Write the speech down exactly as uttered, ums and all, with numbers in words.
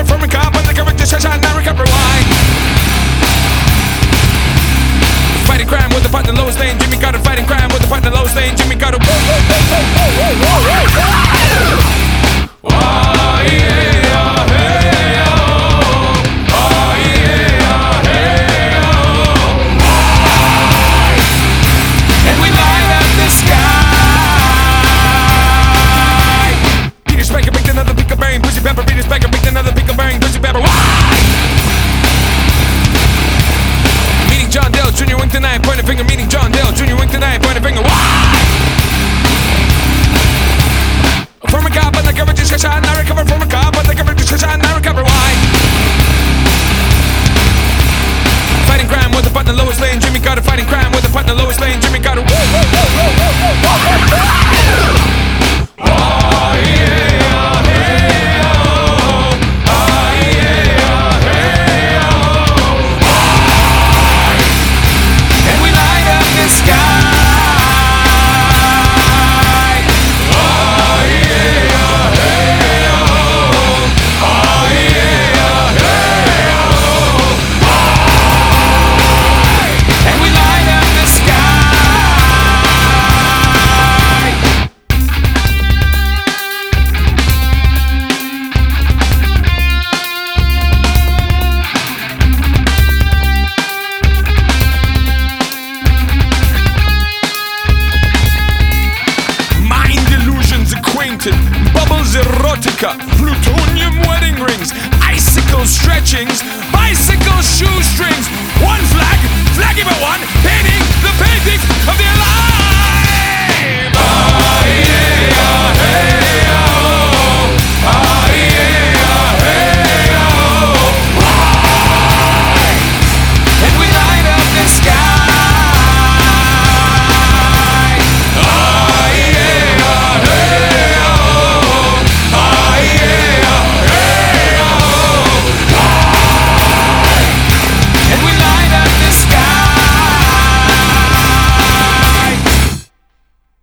from a car, but the courage to shine, now recover wine. Fighting crime with the partner low stain, Jimmy Carter fighting crime with the partner low stain, Jimmy Carter. Woo, woo, woo.